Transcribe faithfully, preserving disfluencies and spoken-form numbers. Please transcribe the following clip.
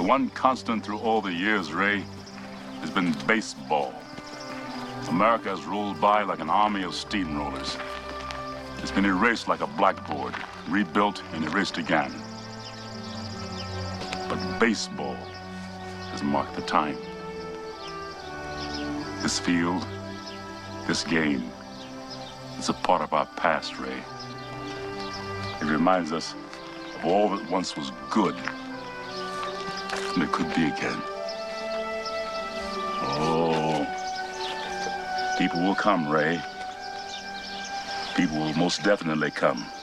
one constant through all the years, Ray, has been baseball. America has rolled by like an army of steamrollers. It's been erased like a blackboard, rebuilt and erased again. But baseball has marked the time. This field, this game, is a part of our past, Ray. It reminds us of all that once was good, and it could be again. Oh, people will come, Ray. People will most definitely come.